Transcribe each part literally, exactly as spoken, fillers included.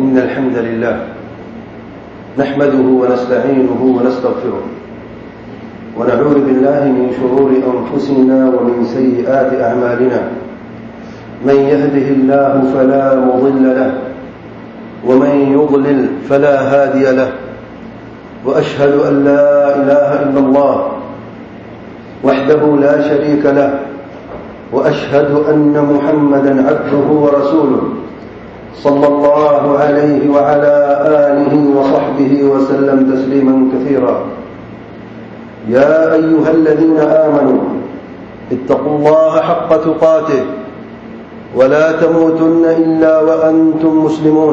إن الحمد لله نحمده ونستعينه ونستغفره ونعوذ بالله من شرور أنفسنا ومن سيئات أعمالنا من يهده الله فلا مضل له ومن يضلل فلا هادي له وأشهد أن لا إله إلا الله وحده لا شريك له وأشهد أن محمدا عبده ورسوله صلى الله عليه وعلى آله وصحبه وسلم تسليما كثيرا يا أيها الذين آمنوا اتقوا الله حق تقاته ولا تموتن إلا وأنتم مسلمون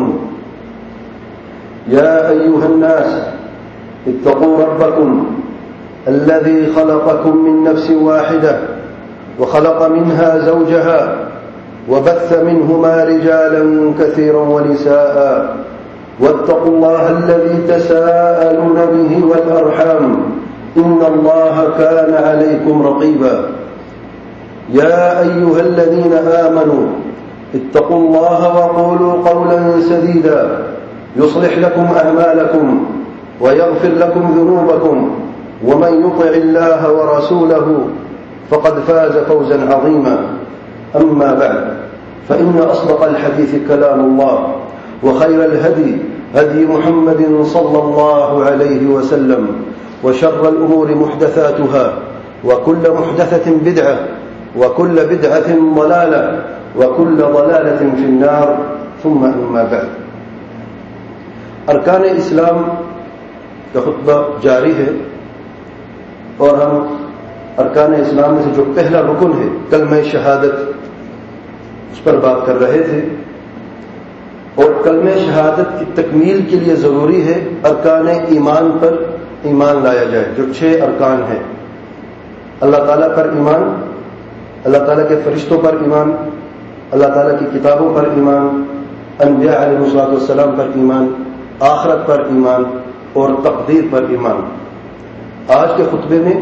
يا أيها الناس اتقوا ربكم الذي خلقكم من نفس واحدة وخلق منها زوجها وبث منهما رجالا كثيرا ونساء واتقوا الله الذي تساءلون به والأرحام إن الله كان عليكم رقيبا يا أيها الذين آمنوا اتقوا الله وقولوا قولا سديدا يصلح لكم أعمالكم ويغفر لكم ذنوبكم ومن يطع الله ورسوله فقد فاز فوزا عظيما أما بعد فإن أصدق الحديث كلام الله وخير الهدي هدي محمد صلى الله عليه وسلم وشر الأمور محدثاتها وكل محدثة بدعة وكل بدعة ضلالة وكل ضلالة في النار ثم أما بعد ارکان اسلام کا خطبہ جاری ہے اور ہم ارکان اسلام میں سے جو پہلا رکن ہے کلمہ شہادت اس پر بات کر رہے تھے اور کلمہ شہادت کی تکمیل کے لیے ضروری ہے ارکان ایمان پر ایمان لایا جائے جو چھ ارکان ہیں اللہ تعالیٰ پر ایمان اللہ تعالیٰ کے فرشتوں پر ایمان اللہ تعالیٰ کی کتابوں پر ایمان انبیاء علیہ الصلوۃ والسلام پر ایمان آخرت پر ایمان اور تقدیر پر ایمان آج کے خطبے میں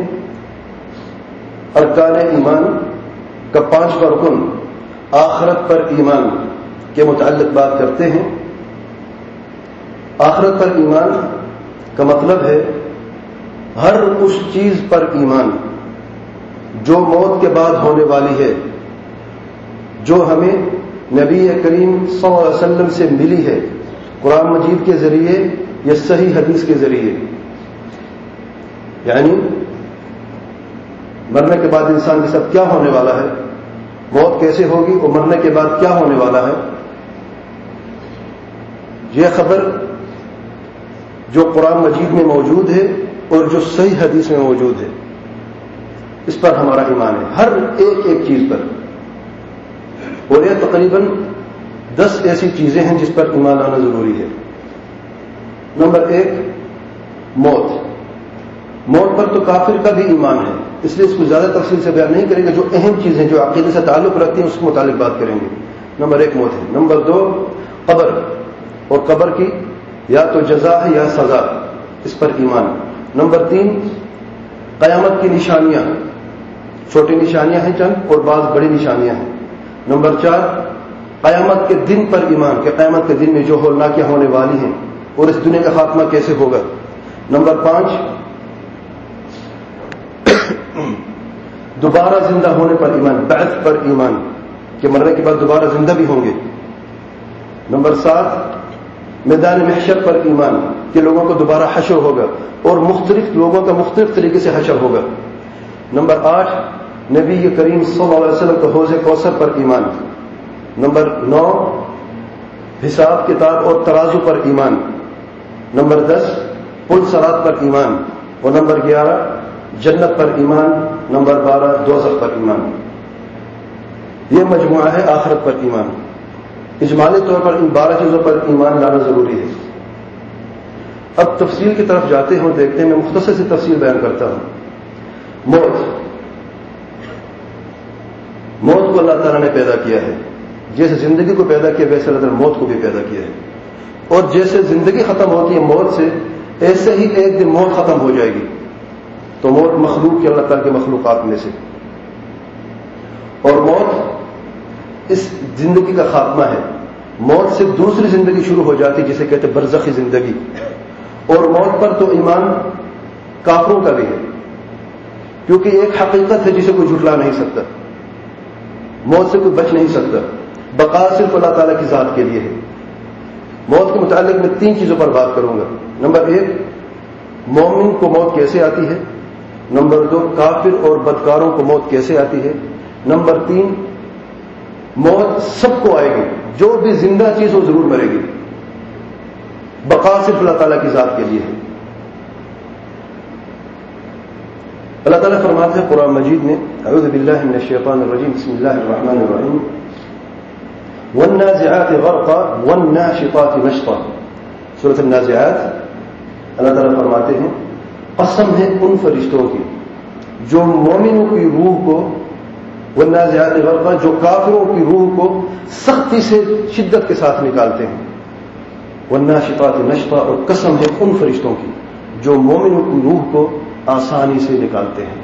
ارکان ایمان کا پانچواں رکن آخرت پر ایمان کے متعلق بات کرتے ہیں آخرت پر ایمان کا مطلب ہے ہر اس چیز پر ایمان جو موت کے بعد ہونے والی ہے جو ہمیں نبی کریم صلی اللہ علیہ وسلم سے ملی ہے قرآن مجید کے ذریعے یا صحیح حدیث کے ذریعے یعنی مرنے کے بعد انسان کے ساتھ کیا ہونے والا ہے موت کیسے ہوگی اور مرنے کے بعد کیا ہونے والا ہے یہ خبر جو قرآن مجید میں موجود ہے اور جو صحیح حدیث میں موجود ہے اس پر ہمارا ایمان ہے ہر ایک ایک چیز پر اور یہ تقریباً دس ایسی چیزیں ہیں جس پر ایمان لانا ضروری ہے نمبر ایک موت موت پر تو کافر کا بھی ایمان ہے اس لیے اس کو زیادہ تفصیل سے بیان نہیں کریں گے جو اہم چیزیں جو عقیدے سے تعلق رکھتی ہیں اس کے متعلق بات کریں گے نمبر ایک موت ہے نمبر دو قبر اور قبر کی یا تو جزا ہے یا سزا اس پر ایمان نمبر تین قیامت کی نشانیاں چھوٹی نشانیاں ہیں چند اور بعض بڑی نشانیاں ہیں نمبر چار قیامت کے دن پر ایمان کہ قیامت کے دن میں جو ہولناکیاں ہونے والی ہیں اور اس دنیا کا خاتمہ کیسے ہوگا نمبر پانچ دوبارہ زندہ ہونے پر ایمان بعث پر ایمان کہ مرنے کے بعد دوبارہ زندہ بھی ہوں گے نمبر سات میدان محشر پر ایمان کہ لوگوں کو دوبارہ حشر ہوگا اور مختلف لوگوں کا مختلف طریقے سے حشر ہوگا نمبر آٹھ نبی کریم صلی اللہ علیہ وسلم کے حوض کوثر پر ایمان نمبر نو حساب کتاب اور ترازو پر ایمان نمبر دس پل صراط پر ایمان اور نمبر گیارہ جنت پر ایمان نمبر بارہ دوزخ پر ایمان یہ مجموعہ ہے آخرت پر ایمان اجمالی طور پر ان بارہ چیزوں پر ایمان لانا ضروری ہے اب تفصیل کی طرف جاتے ہیں اور دیکھتے ہیں میں مختصر سی تفصیل بیان کرتا ہوں موت موت کو اللہ تعالیٰ نے پیدا کیا ہے جیسے زندگی کو پیدا کیا ویسے اللہ تعالیٰ نے موت کو بھی پیدا کیا ہے اور جیسے زندگی ختم ہوتی ہے موت سے ایسے ہی ایک دن موت ختم ہو جائے گی تو موت مخلوق کی اللہ تعالیٰ کے مخلوقات میں سے اور موت اس زندگی کا خاتمہ ہے موت سے دوسری زندگی شروع ہو جاتی جسے کہتے برزخی زندگی. اور موت پر تو ایمان کافروں کا بھی ہے، کیونکہ ایک حقیقت ہے جسے کوئی جھٹلا نہیں سکتا. موت سے کوئی بچ نہیں سکتا. بقا صرف اللہ تعالیٰ کی ذات کے لیے ہے. موت کے متعلق میں تین چیزوں پر بات کروں گا. نمبر ایک، مومن کو موت کیسے آتی ہے. نمبر دو، کافر اور بدکاروں کو موت کیسے آتی ہے. نمبر تین، موت سب کو آئے گی، جو بھی زندہ چیز وہ ضرور مرے گی. بقا صرف اللہ تعالیٰ کی ذات کے لیے ہے. اللہ تعالیٰ فرماتے ہیں قرآن مجید میں، اعوذ باللہ من الشیطان الرجیم، بسم اللہ الرحمن الرحیم، والنازعات غرقا والناشطات نشطا. سورۃ النازعات اللہ تعالیٰ فرماتے ہیں قسم ہے ان فرشتوں کی جو مومنوں کی روح کو، والنازعات غرقا، جو کافروں کی روح کو سختی سے شدت کے ساتھ نکالتے ہیں. والناشطات نشطا، اور قسم ہے ان فرشتوں کی جو مومنوں کی روح کو آسانی سے نکالتے ہیں.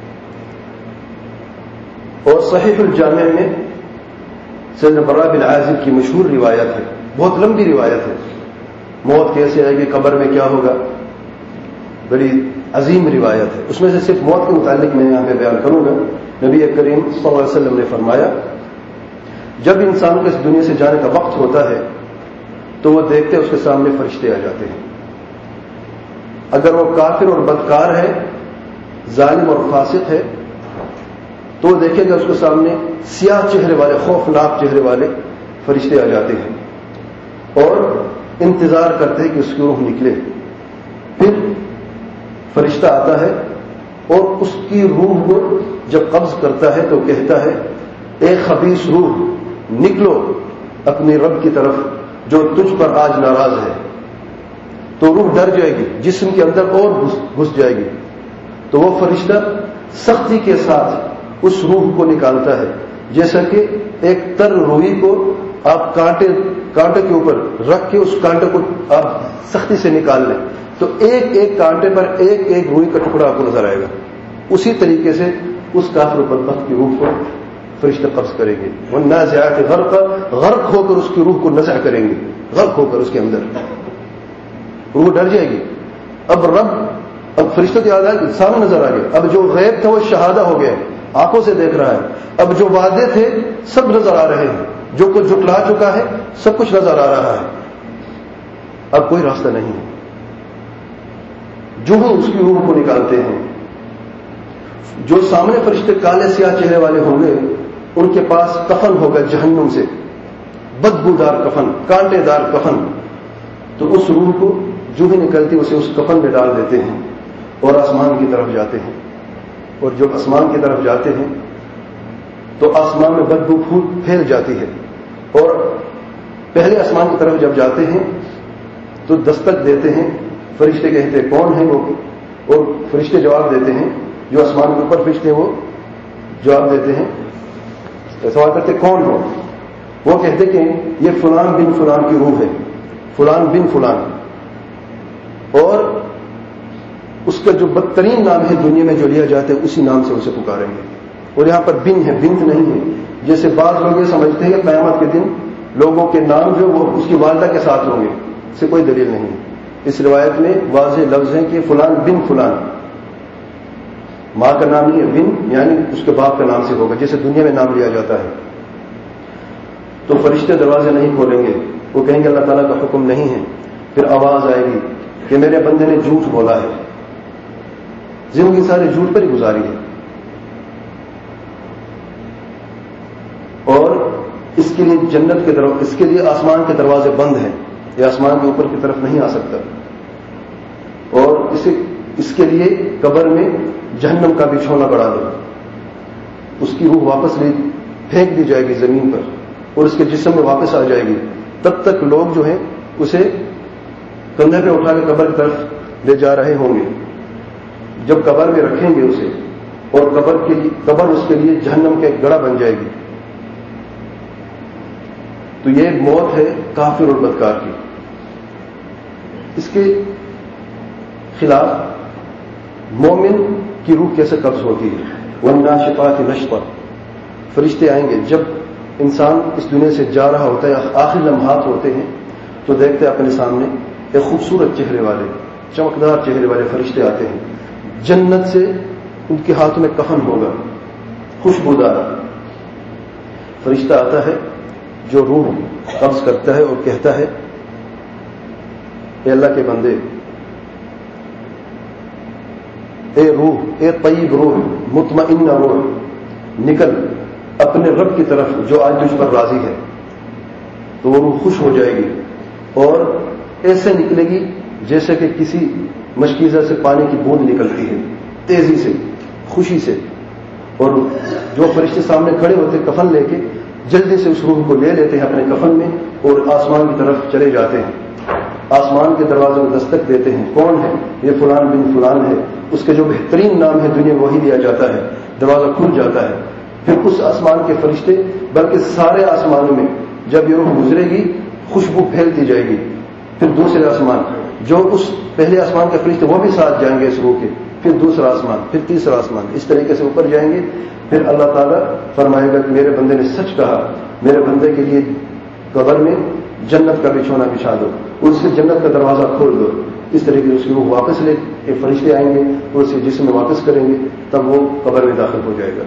اور صحیح الجامع میں سیدنا براء بن عازب کی مشہور روایت ہے، بہت لمبی روایت ہے، موت کیسے آئے گی، قبر میں کیا ہوگا، بڑی عظیم روایت ہے. اس میں سے صرف موت کے متعلق میں یہاں پہ بیان کروں گا. نبی کریم صلی اللہ علیہ وسلم نے فرمایا جب انسان کو اس دنیا سے جانے کا وقت ہوتا ہے تو وہ دیکھتے اس کے سامنے فرشتے آ جاتے ہیں. اگر وہ کافر اور بدکار ہے، ظالم اور فاسق ہے، تو وہ دیکھے گا اس کے سامنے سیاہ چہرے والے، خوفناک چہرے والے فرشتے آ جاتے ہیں اور انتظار کرتے ہیں کہ اس کی روح نکلے. پھر فرشتہ آتا ہے اور اس کی روح کو جب قبض کرتا ہے تو کہتا ہے اے خبیث روح، نکلو اپنے رب کی طرف جو تجھ پر آج ناراض ہے. تو روح ڈر جائے گی، جسم کے اندر اور گھس جائے گی. تو وہ فرشتہ سختی کے ساتھ اس روح کو نکالتا ہے، جیسا کہ ایک تر روئی کو آپ کانٹے کانٹے کے اوپر رکھ کے اس کانٹے کو آپ سختی سے نکال لیں تو ایک ایک کانٹے پر ایک ایک روئی کا ٹکڑا آپ کو نظر آئے گا. اسی طریقے سے اس کافر و بدبخت کی روح کو فرشتہ قبض کریں گے. والنازعات غرقا، غرق ہو کر اس کی روح کو نزع کریں گے، غرق ہو کر اس کے اندر روح ڈر جائے گی. اب رب اب فرشتوں کی آواز سامنے نظر آ گیا. اب جو غیب تھا وہ شہادہ ہو گیا، آنکھوں سے دیکھ رہا ہے. اب جو وعدے تھے سب نظر آ رہے ہیں، جو کچھ جھٹلا چکا ہے سب کچھ نظر آ رہا ہے. اب کوئی راستہ نہیں ہے. جو ہم اس کی روح کو نکالتے ہیں، جو سامنے فرشتے کالے سیاہ چہرے والے ہوں گے ان کے پاس کفن ہوگا جہنم سے، بدبودار کفن، کانٹے دار کفن. تو اس روح کو جو بھی نکلتی اسے اس کفن میں ڈال دیتے ہیں اور آسمان کی طرف جاتے ہیں. اور جب آسمان کی طرف جاتے ہیں تو آسمان میں بدبو پھول پھیل جاتی ہے. اور پہلے آسمان کی طرف جب جاتے ہیں تو دستک دیتے ہیں، فرشتے کہتے ہیں کون ہیں وہ، اور فرشتے جواب دیتے ہیں، جو آسمان کے اوپر فرشتے وہ جواب دیتے ہیں، سوال کرتے کون ہو. وہ کہتے کہ یہ فلان بن فلان کی روح ہے، فلان بن فلان. اور اس کا جو بدترین نام ہے دنیا میں جو لیا جاتا ہے اسی نام سے اسے پکاریں گے. اور یہاں پر بن ہے، بنت نہیں ہے. جیسے بعض لوگ یہ سمجھتے ہیں کہ قیامت کے دن لوگوں کے نام جو وہ اس کی والدہ کے ساتھ ہوں گے، اس سے کوئی دلیل نہیں ہے. اس روایت میں واضح لفظ ہے کہ فلان بن فلان، ماں کا نام نہیں ہے، بن یعنی اس کے باپ کا نام سے ہوگا جیسے دنیا میں نام لیا جاتا ہے. تو فرشتے دروازے نہیں کھولیں گے، وہ کہیں گے اللہ تعالیٰ کا حکم نہیں ہے. پھر آواز آئے گی کہ میرے بندے نے جھوٹ بولا ہے، زندگی سارے جھوٹ پر ہی گزاری ہے، اور اس کے لیے جنت کے طرف، اس کے لیے آسمان کے دروازے بند ہیں، یہ آسمان کے اوپر کی طرف نہیں آ سکتا. اور اسے اس کے لیے قبر میں جہنم کا بچھونا بڑھا دو، اس کی روح واپس لے پھینک دی جائے گی زمین پر اور اس کے جسم میں واپس آ جائے گی. تب تک لوگ جو ہیں اسے کندھے پہ اٹھا کے قبر کی طرف لے جا رہے ہوں گے. جب قبر میں رکھیں گے اسے اور قبر کے لیے قبر اس کے لیے جہنم کا ایک گڑھا بن جائے گی. تو یہ موت ہے کافر اور بدکار کی. اس کے خلاف مومن کی روح کیسے قبض ہوتی ہے؟ والناشطات نشطا، فرشتے آئیں گے. جب انسان اس دنیا سے جا رہا ہوتا ہے، آخری لمحات ہوتے ہیں، تو دیکھتے اپنے سامنے ایک خوبصورت چہرے والے، چمکدار چہرے والے فرشتے آتے ہیں، جنت سے ان کے ہاتھوں میں کفن ہوگا، خوشبودار فرشتہ آتا ہے جو روح قبض کرتا ہے اور کہتا ہے اے اللہ کے بندے، اے روح، اے طیب روح، مطمئنہ روح، نکل اپنے رب کی طرف جو آج تجھ پر راضی ہے۔ تو وہ روح خوش ہو جائے گی اور ایسے نکلے گی جیسے کہ کسی مشکیزہ سے پانی کی بوند نکلتی ہے، تیزی سے، خوشی سے، اور جو فرشتے سامنے کھڑے ہوتے کفن لے کے جلدی سے اس روح کو لے لیتے ہیں اپنے کفن میں اور آسمان کی طرف چلے جاتے ہیں، آسمان کے دروازے میں دستک دیتے ہیں، کون ہے؟ یہ فلان بن فلان ہے، اس کے جو بہترین نام ہے دنیا وہی دیا جاتا ہے، دروازہ کھل جاتا ہے، پھر اس آسمان کے فرشتے بلکہ سارے آسمانوں میں جب یہ روح گزرے گی خوشبو پھیلتی جائے گی، پھر دوسرے آسمان جو اس پہلے آسمان کے فرشتے وہ بھی ساتھ جائیں گے اس روح کے، پھر دوسرا آسمان، پھر تیسرا آسمان، اس طریقے سے اوپر جائیں گے، پھر اللہ تعالیٰ فرمائے گا کہ میرے بندے نے سچ کہا، میرے بندے کے لیے قبر میں جنت کا بچھونا بچھا دو، اس سے جنت کا دروازہ کھول دو، اس طریقے سے اس کی روح واپس لے کے فرشتے آئیں گے اور اسے جسم میں واپس کریں گے، تب وہ قبر میں داخل ہو جائے گا۔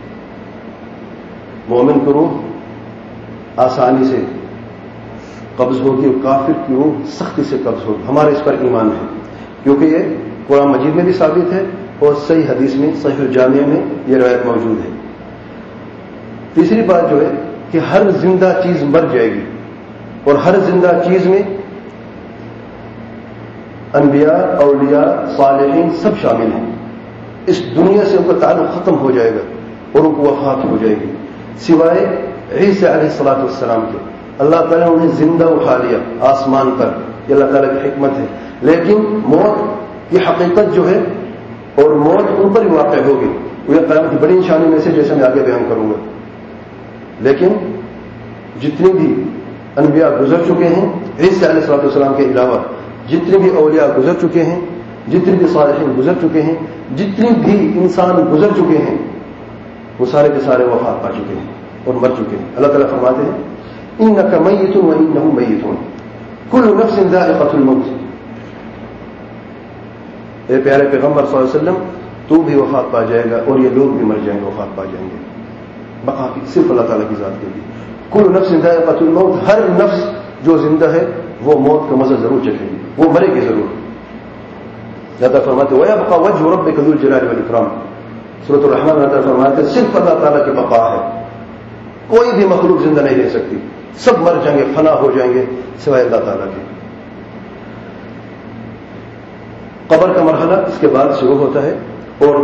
مومن کی روح آسانی سے قبض ہوگی اور کافر کی روح سختی سے قبض ہوگی۔ ہمارا اس پر ایمان ہے کیونکہ یہ قرآن مجید میں بھی ثابت ہے اور صحیح حدیث میں، صحیح الجامع میں یہ روایت موجود ہے۔ تیسری بات جو ہے کہ ہر زندہ چیز مر جائے گی اور ہر زندہ چیز میں انبیاء، اولیاء، صالحین سب شامل ہیں۔ اس دنیا سے ان کا تعلق ختم ہو جائے گا اور ان کو وفات ہو جائے گی، سوائے عیسی علیہ الصلوۃ والسلام کے۔ اللہ تعالیٰ نے انہیں زندہ اٹھا لیا آسمان پر، یہ اللہ تعالیٰ کی حکمت ہے، لیکن موت کی حقیقت جو ہے اور موت ان پر ہی واقع ہوگی، وہ قیامت کی بڑی نشانی میں سے جیسے میں آگے بیان کروں گا۔ لیکن جتنے بھی انبیاء گزر چکے ہیں عیسی علیہ الصلوۃ والسلام کے علاوہ، جتنے بھی اولیاء گزر چکے ہیں، جتنے بھی صالحین گزر چکے ہیں، جتنے بھی انسان گزر چکے ہیں، وہ سارے کے سارے وفات پا چکے ہیں اور مر چکے ہیں۔ اللہ تعالیٰ فرماتے ہیں انک میت وانہم میتون کل نفس ذائقۃ الموت۔ اے پیارے پیغمبر صلی اللہ علیہ وسلم، تو بھی وفات پا جائے گا اور یہ لوگ بھی مر جائیں گے، وفات پا جائیں گے، بقا کی صرف اللہ تعالیٰ کی ذات کے لیے۔ کل نفس ذائقۃ الموت، ہر نفس جو زندہ ہے وہ موت کا مزہ ضرور چکھے گی، وہ مرے گی ضرور۔ اللہ فرماتے وَيَبْقَى وَجْهُ رَبِّكَ ذُو الْجَلَالِ وَالْإِكْرَامِ، سورۃ الرحمن میں اللہ فرماتے صرف اللہ تعالیٰ کی بقا ہے، کوئی بھی مخلوق زندہ نہیں رہ سکتی، سب مر جائیں گے، فنا ہو جائیں گے سوائے اللہ تعالیٰ کے۔ قبر کا مرحلہ اس کے بعد شروع ہوتا ہے اور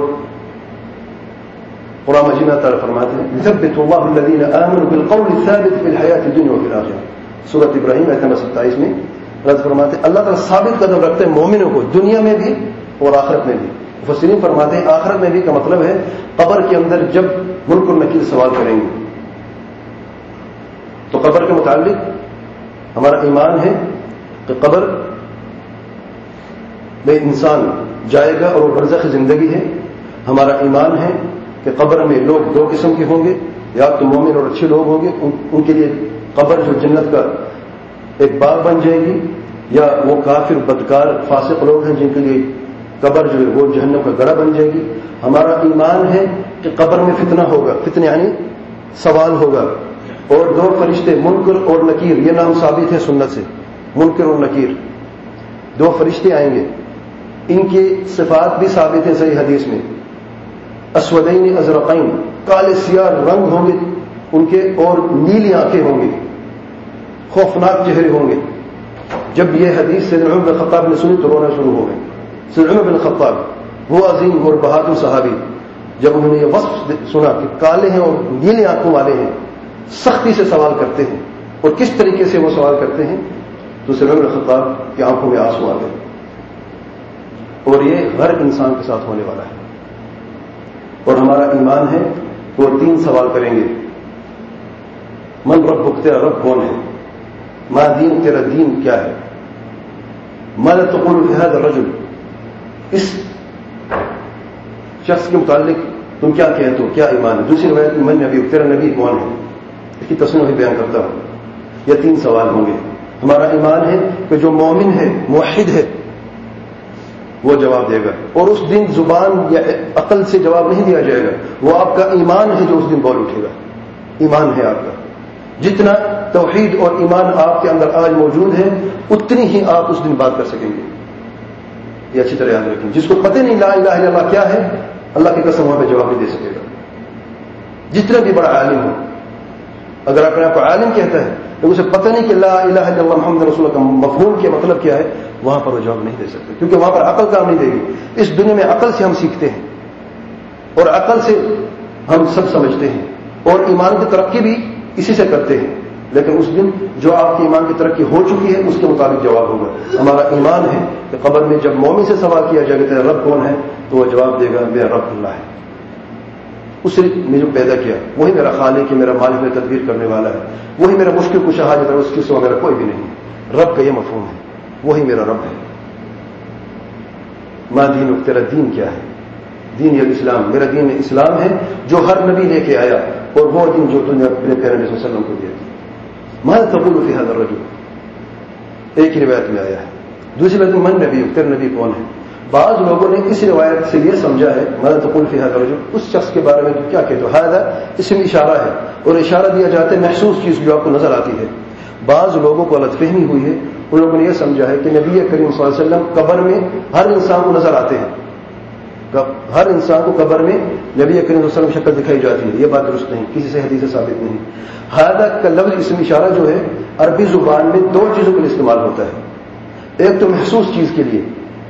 قرآن مجید میں تعالیٰ فرماتے ہیں يثبت الله الذين آمنوا بالقول الثابت في الحياة الدنيا وفي الآخرة، سورۃ ابراہیم آیت نمبر ستائیس میں اللہ فرماتے ہیں اللہ تعالیٰ ثابت قدم رکھتے ہیں مومنوں کو دنیا میں بھی اور آخرت میں بھی۔ مفسرین فرماتے ہیں آخرت میں بھی کا مطلب ہے قبر کے اندر جب منکر نکیر سوال کریں گے، تو قبر کے متعلق ہمارا ایمان ہے کہ قبر میں انسان جائے گا اور وہ برزخ زندگی ہے۔ ہمارا ایمان ہے کہ قبر میں لوگ دو قسم کے ہوں گے، یا تو مومن اور اچھے لوگ ہوں گے، ان کے لیے قبر جو جنت کا ایک باغ بن جائے گی، یا وہ کافر بدکار فاسق لوگ ہیں جن کے لیے قبر جو ہے وہ جہنم کا گڑھا بن جائے گی۔ ہمارا ایمان ہے کہ قبر میں فتنہ ہوگا، فتنہ یعنی سوال ہوگا، اور دو فرشتے منکر اور نکیر، یہ نام ثابت ہے سنت سے، منکر اور نکیر دو فرشتے آئیں گے، ان کی صفات بھی ثابت ہے صحیح حدیث میں، اسودین ازرقین، کالے سیاہ رنگ ہوں گے ان کے اور نیلی آنکھیں ہوں گی، خوفناک چہرے ہوں گے۔ جب یہ حدیث سیدنا عمر بن خطاب نے سنی تو رونا شروع ہو گئے۔ سیدنا عمر بن خطاب وہ عظیم اور بہادر صحابی، جب انہوں نے یہ وصف سنا کہ کالے ہیں اور نیلی آنکھوں والے ہیں، سختی سے سوال کرتے ہیں، اور کس طریقے سے وہ سوال کرتے ہیں تو سیدنا عمر بن خطاب کی آنکھوں میں آنسو آ گئے۔ اور یہ ہر انسان کے ساتھ ہونے والا ہے، اور ہمارا ایمان ہے کہ وہ تین سوال کریں گے، من ربک، تیرا رب کون ہے، ما دین، تیرا دین کیا ہے، ماذا تقول فی هذا الرجل، اس شخص کے متعلق تم کیا کہتے ہو، کیا ایمان ہے۔ دوسری روایت میں من نبی، تیرا نبی کون ہے، اس کی تصنیف بیان کرتا ہوں. یہ تین سوال ہوں گے. ہمارا ایمان ہے کہ جو مومن ہے موحد ہے وہ جواب دے گا, اور اس دن زبان یا عقل سے جواب نہیں دیا جائے گا. وہ آپ کا ایمان ہے جو اس دن بول اٹھے گا. ایمان ہے آپ کا. جتنا توحید اور ایمان آپ کے اندر آج موجود ہے اتنی ہی آپ اس دن بات کر سکیں گے. یہ اچھی طرح یاد رکھیں. جس کو پتہ نہیں لا الہ الا اللہ کیا ہے, اللہ کی قسم وہاں پہ جواب نہیں دے سکے گا. جتنا بھی بڑا عالم ہو, اگر اپنے آپ کو عالم کہتا ہے تو اسے پتہ نہیں کہ لا الہ الا اللہ محمد رسول اللہ کا مفہوم کیا مطلب کیا ہے, وہاں پر وہ جواب نہیں دے سکتے, کیونکہ وہاں پر عقل کام نہیں دے گی. اس دنیا میں عقل سے ہم سیکھتے ہیں اور عقل سے ہم سب سمجھتے ہیں, اور ایمان کی ترقی بھی اسی سے کرتے ہیں. لیکن اس دن جو آپ کی ایمان کی ترقی ہو چکی ہے اس کے مطابق جواب ہوگا. ہمارا ایمان ہے کہ قبر میں جب مومن سے سوال کیا جائے گا تیرا رب کون ہے, تو وہ جواب دے گا میرا رب اللہ ہے. اس نے جو پیدا کیا وہی میرا خالق ہے, میرا مالک, میرا تدبیر کرنے والا ہے, وہی میرا مشکل کشا حاجت ہے, اس کے سوا میرا کوئی بھی نہیں. رب کا یہ مفہوم ہے, وہی میرا رب ہے. ما دین تیرا دین کیا ہے؟ دین یا اسلام. میرا دین اسلام ہے جو ہر نبی لے کے آیا, اور وہ دین جو تم نے اپنے پیارے نبی صلی اللہ علیہ وسلم کو دیا. ماذا تقول فی هذا الرجل, ایک ہی روایت میں آیا ہے. دوسری روایت میں من نبی, تیرا نبی کون ہے؟ بعض لوگوں نے اس روایت سے یہ سمجھا ہے ماذا تقول فی هذا الرجل, اس شخص کے بارے میں کیا کہتے ہو. هذا اسم اشارہ ہے, اور اشارہ دیا جاتا ہے محسوس چیز جو آپ کو نظر آتی ہے. بعض لوگوں کو غلط فہمی ہوئی ہے, ان لوگوں نے یہ سمجھا ہے کہ نبی کریم صلی اللہ علیہ وسلم قبر میں ہر انسان کو نظر آتے ہیں. ہر انسان کو قبر میں نبی کریم صلی اللہ علیہ وسلم شکل دکھائی جاتی ہے. یہ بات درست نہیں, کسی سے حدیث سے ثابت نہیں. ہذا کا لفظ اسم اشارہ جو ہے عربی زبان میں دو چیزوں کے لیے استعمال ہوتا ہے. ایک تو محسوس چیز کے لیے,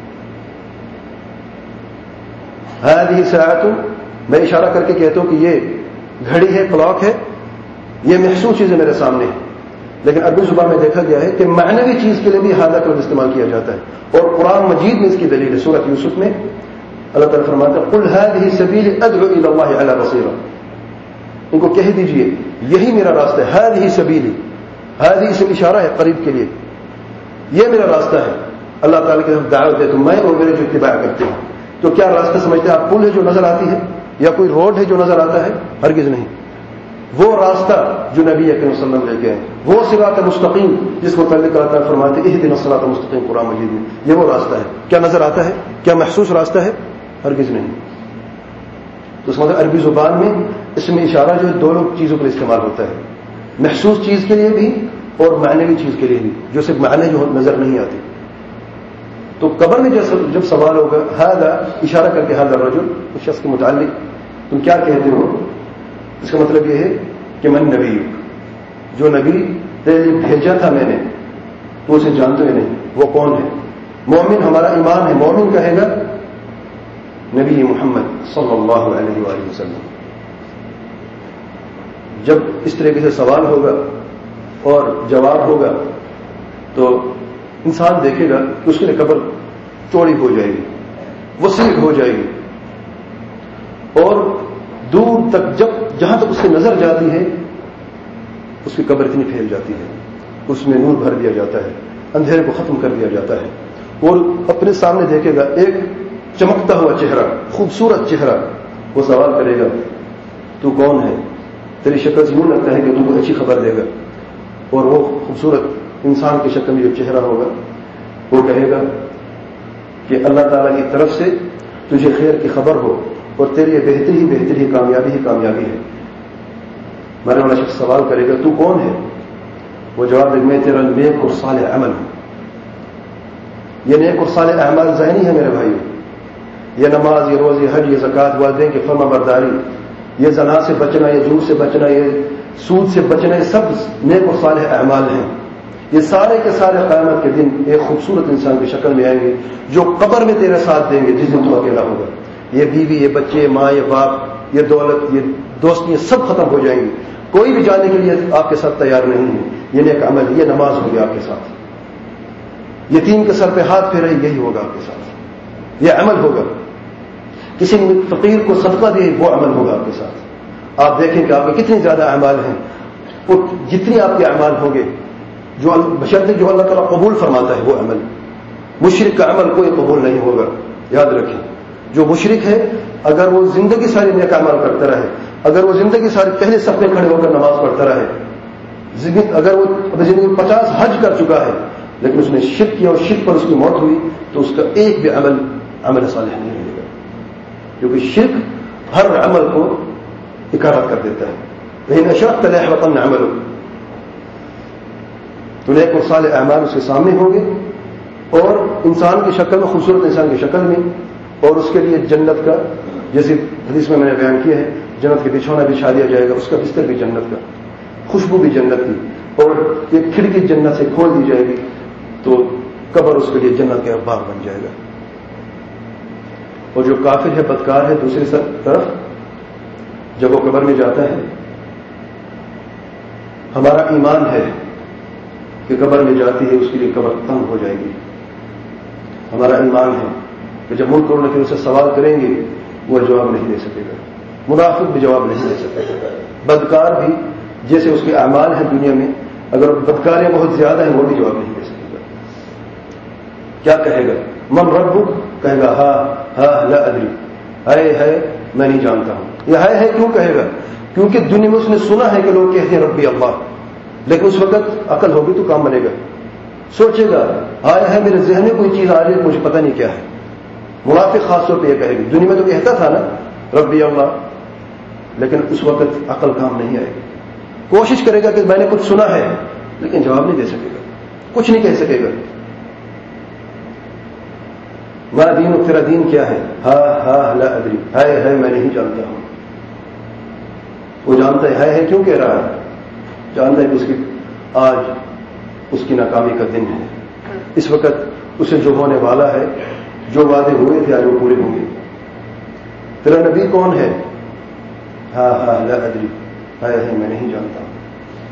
هذه ساعت, میں اشارہ کر کے کہتا ہوں کہ یہ گھڑی ہے, کلاک ہے, یہ محسوس چیز ہے میرے سامنے. لیکن عربی زبان میں دیکھا گیا ہے کہ معنوی چیز کے لیے بھی هذا کا لفظ استعمال کیا جاتا ہے, اور قرآن مجید میں اس کی دلیل ہے. سورۃ یوسف میں اللہ تعالیٰ فرماتا ہے قل هذه سبیلی ادعو الی اللہ علی بصیرہ, ان کو کہہ دیجئے یہی میرا راستہ ہے. هذه سبیلی, هذه اسم اشارہ ہے قریب کے لیے, یہ میرا راستہ ہے. اللہ تعالیٰ کی طرف دعوت ہے تو میں اور میرے جو اتباع کرتے ہیں. تو کیا راستہ سمجھتے ہیں آپ؟ پل ہے جو نظر آتی ہے, یا کوئی روڈ ہے جو نظر آتا ہے؟ ہرگز نہیں. وہ راستہ جو نبی اکرم صلی اللہ علیہ وسلم لے کے آئے, وہ صراط مستقیم جس کو تعلق اللہ تعالیٰ فرماتے ہیں اہدنا الصراط المستقیم قرآن مجید میں, یہ وہ راستہ ہے. کیا نظر آتا ہے؟ کیا محسوس راستہ ہے؟ ہرگز نہیں. تو اس مطلب عربی زبان میں اس میں اشارہ جو ہے دونوں چیزوں پر استعمال ہوتا ہے, محسوس چیز کے لیے بھی اور معنوی چیز کے لیے بھی, جو صرف معنی جو نظر نہیں آتی. تو قبر میں جب سوال ہوگا هذا اشارہ کر کے هذا الرجل, اس شخص کے متعلق تم کیا کہتے ہو, اس کا مطلب یہ ہے کہ من نبی, جو نبی تیرے لیے بھیجا تھا میں نے تو اسے جانتے ہی نہیں, وہ کون ہے. مومن, ہمارا ایمان ہے, مومن کہے گا نبی محمد صلی اللہ علیہ وآلہ وسلم. جب اس طریقے سے سوال ہوگا اور جواب ہوگا تو انسان دیکھے گا کہ اس کے لیے قبر چوڑی ہو جائے گی, وسیع ہو جائے گی, اور دور تک جب جہاں تک اس کی نظر جاتی ہے اس کی قبر اتنی پھیل جاتی ہے, اس میں نور بھر دیا جاتا ہے, اندھیرے کو ختم کر دیا جاتا ہے, اور اپنے سامنے دیکھے گا ایک چمکتا ہوا چہرہ, خوبصورت چہرہ. وہ سوال کرے گا تو کون ہے؟ تیری شکل سے یوں لگتا ہے کہ تم کو اچھی خبر دے گا. اور وہ خوبصورت انسان کی شکل میں جو چہرہ ہوگا وہ کہے گا کہ اللہ تعالیٰ کی طرف سے تجھے خیر کی خبر ہو, اور تیری یہ بہتری ہی بہتری ہی کامیابی ہی کامیابی ہے. مرنے والا شخص سوال کرے گا تو کون ہے؟ وہ جواب دے میں تیرا نیک اور صالح عمل ہوں. یہ نیک اور صالح اعمال ذہنی ہے میرے بھائی, یہ نماز, یہ روزی, حج, یہ زکوٰۃ, والدین کی فرما برداری, یہ زنا سے بچنا, یہ جھوٹ سے بچنا, یہ سود سے بچنا, یہ سب نیک اور صالح اعمال ہیں. یہ سارے کے سارے قیامت کے دن ایک خوبصورت انسان کی شکل میں آئیں گے جو قبر میں تیرے ساتھ دیں گے جس دن تو اکیلا ہوگا. یہ بیوی, یہ بچے, ماں, یہ باپ, یہ دولت, یہ دوستیاں سب ختم ہو جائیں گی. کوئی بھی جانے کے لیے آپ کے ساتھ تیار نہیں ہے. یہ نیک عمل, یہ نماز ہوگی آپ کے ساتھ, یتیم کے سر پہ ہاتھ پھیرے یہی ہوگا آپ کے ساتھ, یہ عمل ہوگا. کسی فقیر کو صدقہ دے وہ عمل ہوگا آپ کے ساتھ. آپ دیکھیں کہ آپ کے کتنے زیادہ اعمال ہیں, اور جتنے آپ کے اعمال ہوں گے جو بشرط جو اللہ تعالیٰ قبول فرماتا ہے وہ عمل. مشرک کا عمل کوئی قبول نہیں ہوگا, یاد رکھیں. جو مشرک ہے اگر وہ زندگی ساری نیک اعمال کرتا رہے اگر وہ زندگی ساری پہلے صف میں کھڑے ہو کر نماز پڑھتا رہے، اگر وہ زندگی میں پچاس حج کر چکا ہے لیکن اس نے شرک کیا اور شرک پر اس کی موت ہوئی، تو اس کا ایک بھی عمل عمل صالح نہیں رہے گا، کیونکہ شرک ہر عمل کو اکارت کر دیتا ہے۔ لیکن اشرکت ليحبطن عملك، تو نیک اور صالح اعمال اس کے سامنے ہوں گے اور انسان کی شکل میں، خوبصورت انسان کی شکل میں، اور اس کے لیے جنت کا، جیسے حدیث میں میں نے بیان کیا ہے، جنت کے بچھونا بچھا دیا جائے گا، اس کا بستر بھی جنت کا، خوشبو بھی جنت کی، اور ایک کھڑکی جنت سے کھول دی جائے گی تو قبر اس کے لیے جنت کا باغ بن جائے گا۔ اور جو کافر ہے، بدکار ہے، دوسری طرف جب وہ قبر میں جاتا ہے، ہمارا ایمان ہے کہ قبر میں جاتی ہے اس کے لیے قبر تنگ ہو جائے گی، ہمارا ایمان ہے کہ جب منکر نکیر سے سوال کریں گے وہ جواب نہیں دے سکے گا، منافق بھی جواب نہیں دے سکے گا، بدکار بھی جیسے اس کے اعمال ہیں دنیا میں، اگر بدکاریاں بہت زیادہ ہیں وہ بھی جواب نہیں دے سکے گا۔ کیا کہے گا؟ من ربک، کہے گا ہاں ہاں لا ادری، ہے ہے میں نہیں جانتا ہوں۔ یہ ہے ہے کیوں کہے گا؟ کیونکہ دنیا میں اس نے سنا ہے کہ لوگ کہتے ہیں ربی اللہ، لیکن اس وقت عقل ہوگی تو کام بنے گا، سوچے گا آیا ہے میرے ذہن میں کوئی چیز آ رہی ہے مجھے پتہ نہیں کیا ہے۔ منافق خاص طور پہ یہ کہے گی، دنیا میں تو کہتا تھا نا ربی اللہ، لیکن اس وقت عقل کام نہیں آئے گی، کوشش کرے گا کہ میں نے کچھ سنا ہے لیکن جواب نہیں دے سکے گا، کچھ نہیں کہہ سکے گا۔ ما دین و تیرا دین کیا ہے؟ ہاں ہاں لا ادری، ہے ہے میں نہیں جانتا ہوں۔ وہ جانتا ہے ہے ہے کیوں کہہ رہا ہے؟ جانتا ہے کہ اس کی آج اس کی ناکامی کا دن ہے، اس وقت اسے جو ہونے والا ہے، جو وعدے ہوئے تھے آج وہ پورے ہوں گے۔ تیرا نبی کون ہے؟ ہاں ہاں لا ادری، ہے ہے میں نہیں جانتا ہوں۔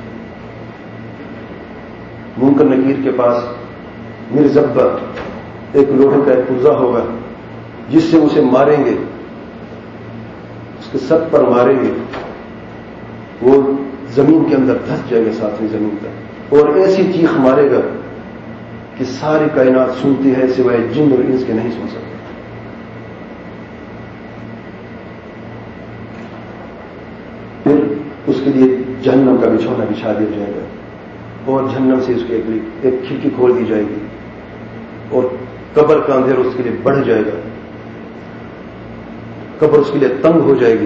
منکر نکیر کے پاس مرزبہ ایک لوہے کا ایک پرزہ ہوگا جس سے اسے ماریں گے، اس کے سر پر ماریں گے، وہ زمین کے اندر دھس جائے گا ساتویں زمین تک، اور ایسی چیخ مارے گا کہ ساری کائنات سنتی ہے سوائے جن اور انس کے نہیں سن سکتے۔ پھر اس کے لیے جہنم کا بچھونا بچھا دیا جائے گا اور جہنم سے اس کی ایک ایک کھڑکی کھول دی جائے گی اور قبر کا اندھیر اس کے لیے بڑھ جائے گا، قبر اس کے لیے تنگ ہو جائے گی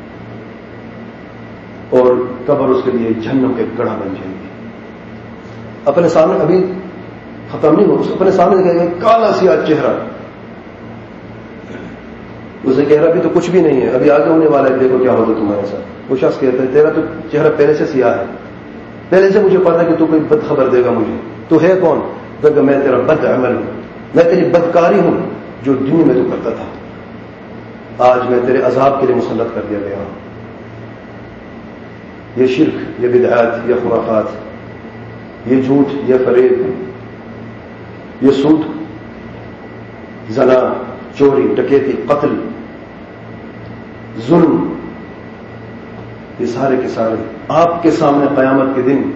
اور قبر اس کے لیے جہنم کے گڑھا بن جائے گی۔ اپنے سامنے ابھی ختم نہیں ہو، اپنے سامنے دیکھیں گے کالا سیاہ چہرہ، اسے کہہ رہا بھی تو کچھ بھی نہیں ہے، ابھی آگے ہونے والا ہے، دیکھو کیا ہوگا تمہارے ساتھ۔ وہ شخص کہتا ہے تیرا تو چہرہ پہلے سے سیاہ ہے، پہلے سے مجھے پتا کہ تو کوئی بد خبر دے گا مجھے، تو ہے کون؟ کہ میں تیرا بد عمل ہوں، میں تیری بدکاری ہوں جو دنیا میں تو کرتا تھا، آج میں تیرے عذاب کے لیے مسلط کر دیا گیا ہوں۔ یہ شرک، یہ بدعات، یہ خرافات، یہ جھوٹ، یہ فریب، یہ سود، زنا، چوری، ڈکیتی، قتل، ظلم، یہ سارے کے سارے آپ کے سامنے قیامت کے دن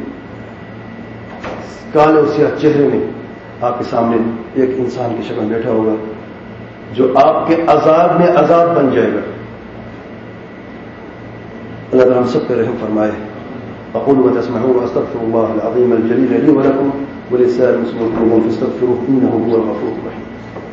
کالے اور سیاہ چہرے میں آپ کے سامنے ایک انسان کی شکل بیٹھا ہوگا جو آپ کے عذاب میں عذاب بن جائے گا۔ اللہ تعالیٰ ہم سب پہ رحم فرمائے۔ اقول ما تسمعون واستغفر الله العظيم الجليل لي ولكم ولسائر المسلمين فاستغفروه انه هو الغفور الرحيم۔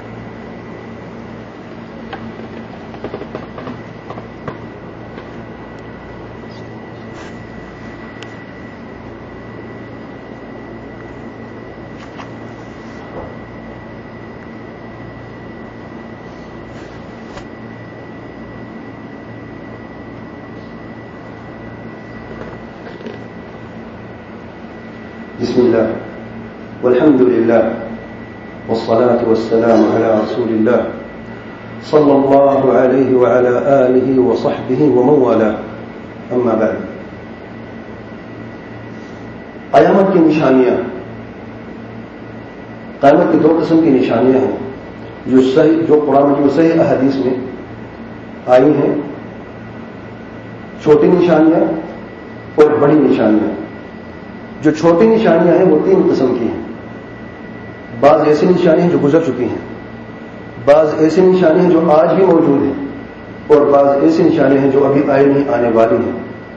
بسم الله والحمد لله والصلاة والسلام على رسول الله صلى الله عليه وعلى آله وصحبه ومن والاه، أما بعد۔ قیامت کی نشانیاں، قیامت کی دو قسم کی نشانیاں ہیں جو صحیح جو قرآن کی صحیح احادیث میں آئی ہیں، چھوٹی نشانیاں اور بڑی نشانیاں۔ جو چھوٹی نشانیاں ہیں وہ تین قسم کی ہیں، بعض ایسی نشانیاں ہیں جو گزر چکی ہیں، بعض ایسی نشانیاں ہیں جو آج بھی موجود ہیں، اور بعض ایسی نشانیاں ہیں جو ابھی آئے نہیں آنے والی ہیں.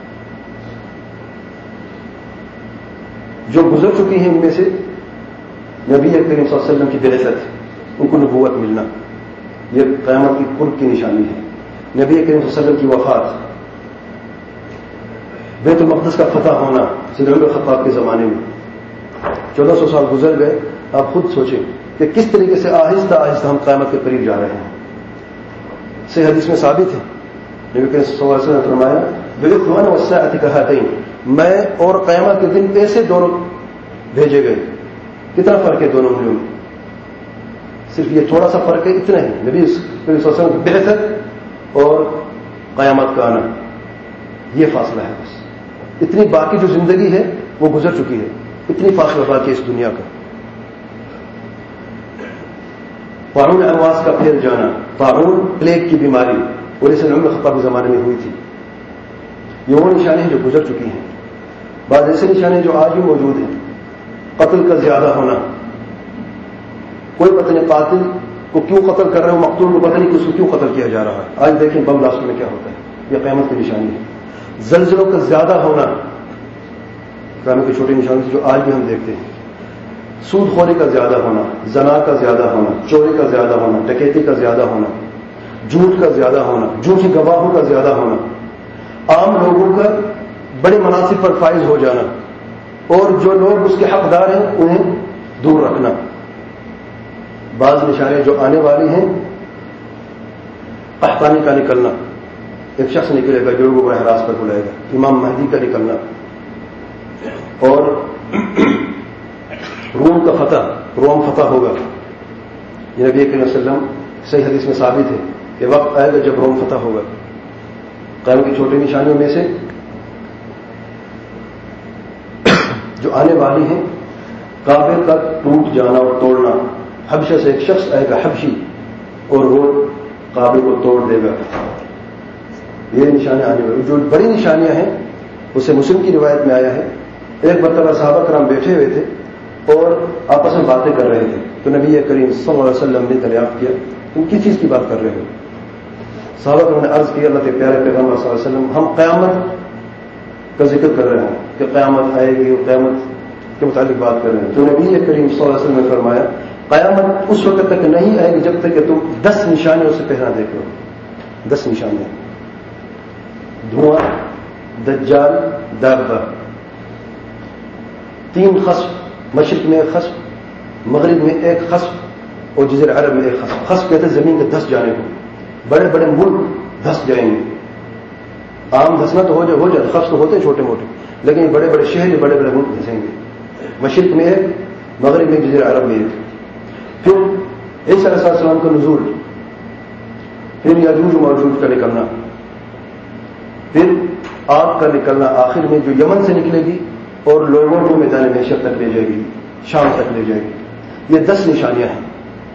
جو گزر چکی ہیں ان میں سے نبی کریم صلی اللہ علیہ وسلم کی بعثت، ان کو نبوت ملنا، یہ قیامت کی قرب کی نشانی ہے. نبی کریم صلی اللہ علیہ وسلم کی وفات، بیت المقدس کا فتح ہونا سید عمر خطاب کے زمانے میں، چودہ سو سال گزر گئے. آپ خود سوچیں کہ کس طریقے سے آہستہ آہستہ ہم قیامت کے قریب جا رہے ہیں. صحیح حدیث میں ثابت ہے، نبی کریم صلی اللہ علیہ وسلم نے فرمایا بعثت وانا والساعة كهاتين، میں اور قیامت کے دن ایسے دونوں بھیجے گئے. کتنا فرق ہے دونوں میں؟ صرف یہ تھوڑا سا فرق ہے، اتنا ہی. نبی صلی اللہ علیہ وسلم کی بعثت اور قیامت کا آنا، یہ فاصلہ ہے بس. اتنی باقی جو زندگی ہے وہ گزر چکی ہے، اتنی فاصلہ باقی ہے اس دنیا کا. طاعون امواس کا پھیل جانا، طاعون پلیگ کی بیماری، اور اسے عمر خطاب کے زمانے میں ہوئی تھی. یہ وہ نشانیاں جو گزر چکی ہیں. بعض ایسے نشانیاں جو آج بھی موجود ہیں، قتل کا زیادہ ہونا. کوئی پتہ نہیں قاتل کو کیوں قتل کر رہے ہیں، مقتول کو پتہ نہیں کہ اس کو کیوں قتل کیا جا رہا ہے. آج دیکھیں بم بلاسٹ میں کیا ہوتا ہے، یہ قیامت کی نشانی ہے. زلزلوں کا زیادہ ہونا، قیامت کی چھوٹی نشانی جو آج بھی ہم دیکھتے ہیں. سود خوری کا زیادہ ہونا، زنا کا زیادہ ہونا، چوری کا زیادہ ہونا، ڈکیتی کا زیادہ ہونا، جھوٹ کا زیادہ ہونا، جھوٹی گواہوں کا زیادہ ہونا، عام لوگوں کا بڑے مناصب پر فائز ہو جانا، اور جو لوگ اس کے حقدار ہیں انہیں دور رکھنا. بعض نشانیاں جو آنے والی ہیں، قحطانی کا نکلنا، ایک شخص نکلے گا جو لوگوں کو احراز پر بلائے گا. امام مہدی کا نکلنا، اور روم کا فتح، روم فتح ہوگا. یہ نبی کریم صلی اللہ علیہ وسلم صحیح حدیث میں ثابت ہے کہ وقت آئے گا جب روم فتح ہوگا. قیامت کی چھوٹی نشانیوں میں سے جو آنے والی ہیں، کعبے کا ٹوٹ جانا اور توڑنا. حبشہ سے ایک شخص آئے گا حبشی، اور وہ کعبے کو توڑ دے گا. یہ نشانیاں آنے والی. جو بڑی نشانیاں ہیں اسے مسلم کی روایت میں آیا ہے، ایک مرتبہ صحابہ کرام بیٹھے ہوئے تھے اور آپس میں باتیں کر رہے تھے، تو نبی کریم صلی اللہ علیہ وسلم نے دریافت کیا تم کس چیز کی بات کر رہے ہو؟ صحابہ کرام نے عرض کیا اللہ کے پیارے پیغمبر صلی اللہ علیہ وسلم ہم قیامت کا ذکر کر رہے ہیں کہ قیامت آئے گی اور قیامت کے متعلق بات کر رہے ہیں. تو نبی کریم صلی اللہ علیہ وسلم نے فرمایا قیامت اس وقت تک نہیں آئے گی جب تک کہ تم دس نشانیوں سے پہلا دیکھ لو. دس نشانیاں: دھواں، دجال، دابہ. تین خسف، مشرق میں ایک خسف، مغرب میں ایک خسف، اور جزیرہ عرب میں ایک خسف. خسف کہتے ہیں زمین کے دھس جانے کو. بڑے بڑے ملک دھس جائیں گے. عام دھسنا تو ہو جائے ہو جائے خسف تو ہوتے ہیں چھوٹے موٹے، لیکن بڑے بڑے شہر بڑے بڑے ملک دھسیں گے. مشرق میں ایک، مغرب میں جزیرہ عرب میں ایک. پھر عیسیٰ علیہ السلام کا نزول، پھر یاجوج و ماجوج کا نکلنا، پھر آگ کا نکلنا آخر میں جو یمن سے نکلے گی اور لوگوں کو میدان محشر تک لے جائے گی، شام تک لے جائے گی. یہ دس نشانیاں ہیں.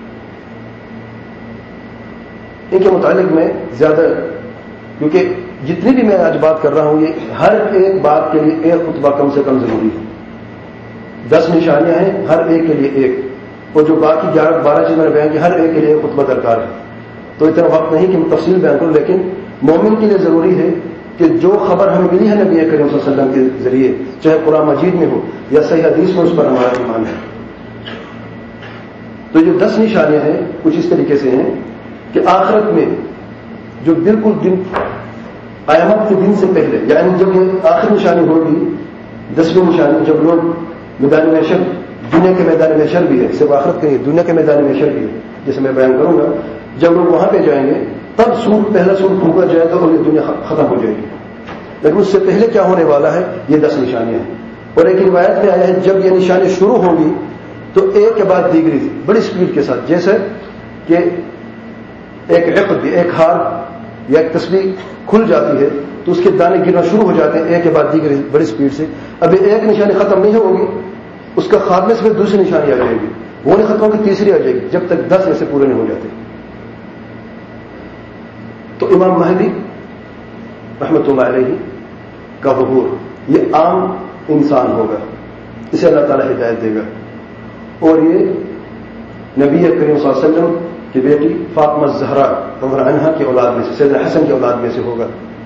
ان کے متعلق میں زیادہ، کیونکہ جتنی بھی میں آج بات کر رہا ہوں یہ ہر ایک بات کے لیے ایک خطبہ کم سے کم ضروری ہے. دس نشانیاں ہیں، ہر ایک کے لیے ایک، اور جو باقی گیارہ بارہ چیز میں نے بیان کی ہر ایک کے لیے ایک خطبہ درکار ہے. تو اتنا وقت نہیں کہ میں تفصیل بیان کروں، لیکن مومن کے لیے ضروری ہے کہ جو خبر ہمیں ملی ہے نبی کریم صلی اللہ علیہ وسلم کے ذریعے، چاہے قرآن مجید میں ہو یا صحیح حدیث میں، اس پر ہمارا ایمان ہے. تو یہ دس نشانیاں ہیں کچھ اس طریقے سے ہیں کہ آخرت میں جو بالکل دن قیامت کے دن سے پہلے، یعنی جب یہ آخری نشانی ہوگی، دسویں نشانی، جب لوگ میدان محشر، دنیا کے میدان محشر بھی ہے، صرف آخرت کے دنیا کے میدان محشر بھی ہے جیسے میں بیان کروں گا، جب لوگ وہاں پہ جائیں گے تب سور پہلا سور پھونکا جائے گا اور یہ دنیا ختم ہو جائے گی. لیکن اس سے پہلے کیا ہونے والا ہے؟ یہ دس نشانیاں ہیں. اور ایک روایت میں آیا ہے جب یہ نشانی شروع ہوگی تو ایک کے بعد دیگری بڑی سپیڈ کے ساتھ، جیسے کہ ایک عقد، ایک ہار یا ایک تسبیح کھل جاتی ہے تو اس کے دانے گرنا شروع ہو جاتے ہیں ایک کے بعد دیگری بڑی سپیڈ سے. ابھی ایک نشانی ختم نہیں ہوگی، اس کا خاتمے سے پھر دوسری نشانی آ جائے گی، وہ نہیں ختم ہوگی، تیسری آ جائے گی، جب تک دس ایسے پورے نہیں ہو جاتے. تو امام مہدی رحمۃ اللہ علیہ کا ظہور یہ عام انسان ہوگا، اسے اللہ تعالیٰ ہدایت دے گا، اور یہ نبی کریم صلی اللہ علیہ وسلم کہ بیٹی فاطمہ الزہرا رضی اللہ عنہا کی اولاد میں سے، سیدنا حسن کی اولاد میں سے ہوگا.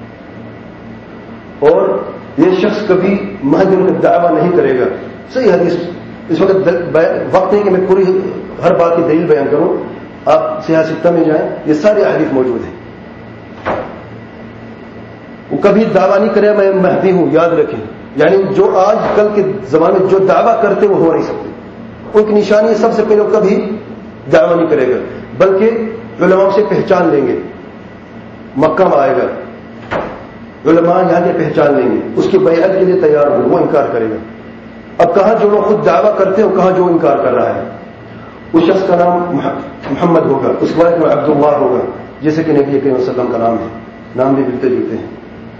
اور یہ شخص کبھی مہدی کا دعویٰ نہیں کرے گا. صحیح حدیث، اس وقت وقت نہیں کہ میں پوری ہر بات کی دلیل بیان کروں، آپ سیاہ ستہ میں جائیں، یہ سارے حدیث موجود ہیں. وہ کبھی دعویٰ نہیں کرے میں مہدی ہوں، یاد رکھیں. یعنی جو آج کل کے زمانے میں جو دعویٰ کرتے وہ ہو نہیں سکتے. ان کی نشانی سب سے پہلے کبھی دعویٰ نہیں کرے گا، بلکہ علماء سے پہچان لیں گے. مکہ میں آئے گا، علماء یہاں کے پہچان لیں گے، اس کی بیعت کے لیے تیار ہو، وہ انکار کرے گا. اب کہاں جو لوگ خود دعویٰ کرتے ہیں کہاں جو انکار کر رہا ہے. اس شخص کا نام محمد ہوگا، اس کے بعد میں عبداللہ ہوگا، جیسے کہ نبی کریم صلی اللہ علیہ وسلم کا نام ہے. نام بھی ملتے جلتے ہیں.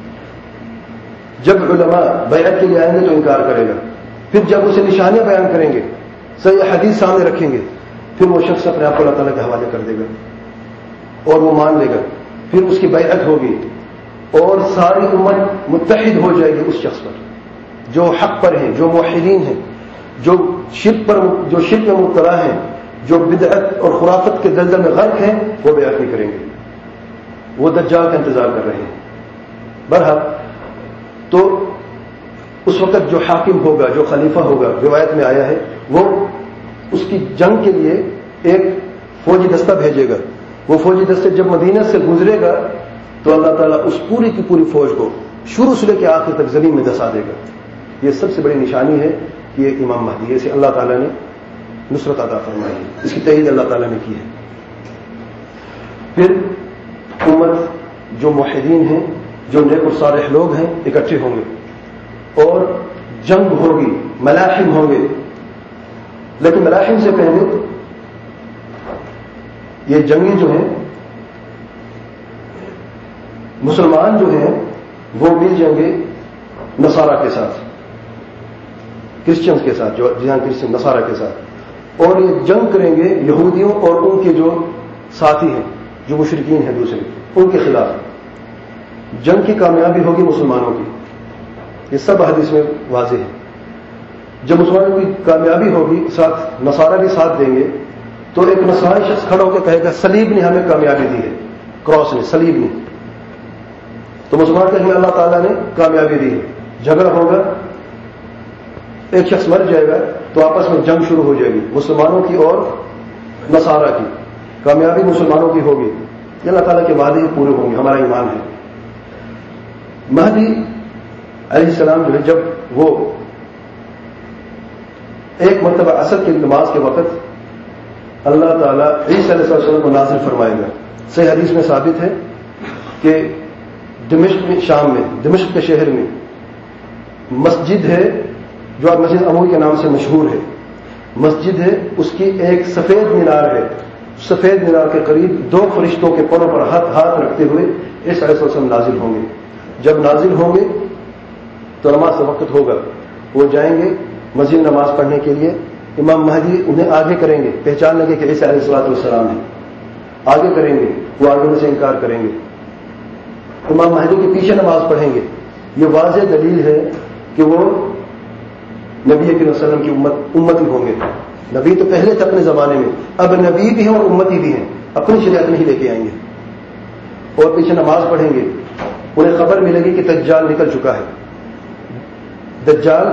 جب علماء بیعت کے لیے آئیں گے تو انکار کرے گا. پھر جب اسے نشانیاں بیان کریں گے، صحیح حدیث سامنے رکھیں گے، پھر وہ شخص اپنے آپ کو اللہ تعالیٰ کے حوالے کر دے گا اور وہ مان لے گا. پھر اس کی بیعت ہوگی اور ساری امت متحد ہو جائے گی اس شخص پر. جو حق پر ہیں، جو موحدین ہیں، جو شرک پر جو شرک میں مبتلا ہیں، جو بدعت اور خرافت کے دلدل میں غرق ہیں، وہ بیعت نہیں کریں گے. وہ دجال کا انتظار کر رہے ہیں. بہرحال تو اس وقت جو حاکم ہوگا، جو خلیفہ ہوگا، روایت میں آیا ہے، وہ اس کی جنگ کے لیے ایک فوجی دستہ بھیجے گا. وہ فوجی دستے جب مدینہ سے گزرے گا تو اللہ تعالیٰ اس پوری کی پوری فوج کو شروع سے لے کے آخر تک زمین میں دسا دے گا. یہ سب سے بڑی نشانی ہے کہ یہ امام مہدی ہے. اسے اللہ تعالیٰ نے نصرت عطا فرمائی ہے، اس کی تائید اللہ تعالیٰ نے کی ہے. پھر امت جو موحدین ہیں، جو نیک اور صالح لوگ ہیں، اکٹھے ہوں گے اور جنگ ہوگی، ملاحم ہوں گے. لیکن ملاحم سے پہلے یہ جنگی جو ہیں، مسلمان جو ہیں، وہ مل جائیں گے نصارہ کے ساتھ، کرسچنز کے ساتھ، جو جہاں کرسچن نصارہ کے ساتھ، اور یہ جنگ کریں گے یہودیوں اور ان کے جو ساتھی ہیں، جو مشرکین ہیں دوسرے، ان کے خلاف. جنگ کی کامیابی ہوگی مسلمانوں کی. یہ سب حدیث میں واضح ہے. جب مسلمانوں کی کامیابی ہوگی، ساتھ نصارہ بھی ساتھ دیں گے، تو ایک نصرانی شخص کھڑا ہو کے کہے گا صلیب نے ہمیں کامیابی دی ہے، کراس نے، صلیب نے. تو مسلمان کہیں گے اللہ تعالیٰ نے کامیابی دی ہے. جھگڑا ہوگا، ایک شخص مر جائے گا تو آپس میں جنگ شروع ہو جائے گی، مسلمانوں کی اور نصارہ کی. کامیابی مسلمانوں کی ہوگی. یہ اللہ تعالیٰ کے وعدے پورے ہوں گے، ہمارا ایمان ہے. مہدی علیہ السلام جو ہے، جب وہ ایک مرتبہ عصر کی نماز کے وقت اللہ تعالیٰ عیسیٰ علیہ السلام کو نازل فرمائے گا. صحیح حدیث میں ثابت ہے کہ دمشق میں، شام میں، دمشق کے شہر میں مسجد ہے جو اب مسجد اموی کے نام سے مشہور ہے. مسجد ہے، اس کی ایک سفید مینار ہے. سفید مینار کے قریب دو فرشتوں کے پروں پر ہاتھ ہاتھ رکھتے ہوئے عیسیٰ علیہ السلام نازل ہوں گے. جب نازل ہوں گے تو نماز کا وقت ہوگا، وہ جائیں گے مسجد نماز پڑھنے کے لیے. امام مہدی انہیں آگے کریں گے، پہچان لیں گے کہ عیسیٰ علیہ الصلوۃ والسلام ہیں، آگے کریں گے، وہ آگے ان سے انکار کریں گے. امام مہدی کے پیچھے نماز پڑھیں گے. یہ واضح دلیل ہے کہ وہ نبی کریم صلی اللہ علیہ وسلم کی امت امتی ہوں گے. نبی تو پہلے تھے اپنے زمانے میں، اب نبی بھی ہیں اور امتی بھی ہیں، اپنی شریعت نہیں لے کے آئیں گے اور پیچھے نماز پڑھیں گے. انہیں خبر ملے گی کہ دجال نکل چکا ہے. دجال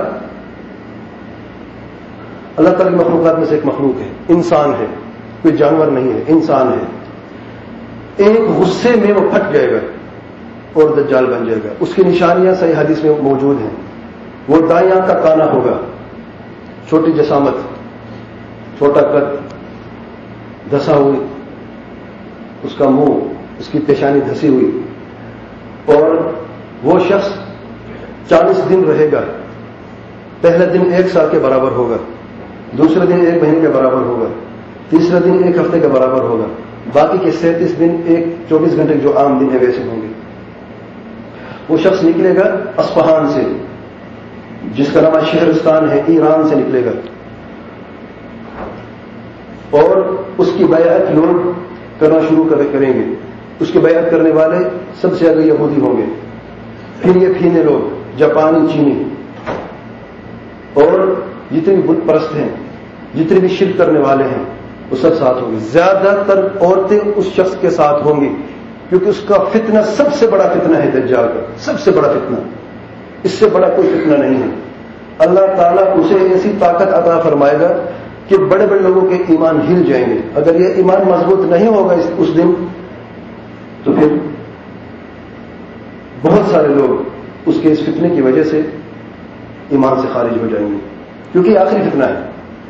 اللہ تعالی کی مخلوقات میں سے ایک مخلوق ہے، انسان ہے، کوئی جانور نہیں ہے، انسان ہے. ایک غصے میں وہ پھٹ جائے گا اور دجال بن جائے گا. اس کی نشانیاں صحیح حدیث میں موجود ہیں. وہ دائیں آنکھ کا کانا ہوگا، چھوٹی جسامت، چھوٹا قد، دھسا ہوئی اس کا منہ، اس کی پیشانی دھسی ہوئی. اور وہ شخص چالیس دن رہے گا. پہلا دن ایک سال کے برابر ہوگا، دوسرے دن ایک مہینے کے برابر ہوگا، تیسرا دن ایک ہفتے کے برابر ہوگا، باقی کے سینتیس دن ایک چوبیس گھنٹے جو عام دن ہے ویسے ہوں گے. وہ شخص نکلے گا اصفہان سے، جس کا نام شہرستان ہے، ایران سے نکلے گا. اور اس کی بیعت لوگ کرنا شروع کریں گے. اس کی بیعت کرنے والے سب سے زیادہ یہودی ہوں گے، پھر یہ پھینے لوگ، جاپانی، چینی، اور جتنے بھی بت پرست ہیں، جتنے بھی شرک کرنے والے ہیں، وہ سب ساتھ ہوں گی. زیادہ تر عورتیں اس شخص کے ساتھ ہوں گی کیونکہ اس کا فتنہ سب سے بڑا فتنہ ہے دجال کا, سب سے بڑا فتنہ, اس سے بڑا کوئی فتنہ نہیں ہے. اللہ تعالیٰ اسے ایسی طاقت عطا فرمائے گا کہ بڑے بڑے لوگوں کے ایمان ہل جائیں گے. اگر یہ ایمان مضبوط نہیں ہوگا اس دن تو پھر بہت سارے لوگ اس کے اس فتنے کی وجہ سے ایمان سے خارج ہو جائیں گے, کیونکہ آخری فتنہ ہے.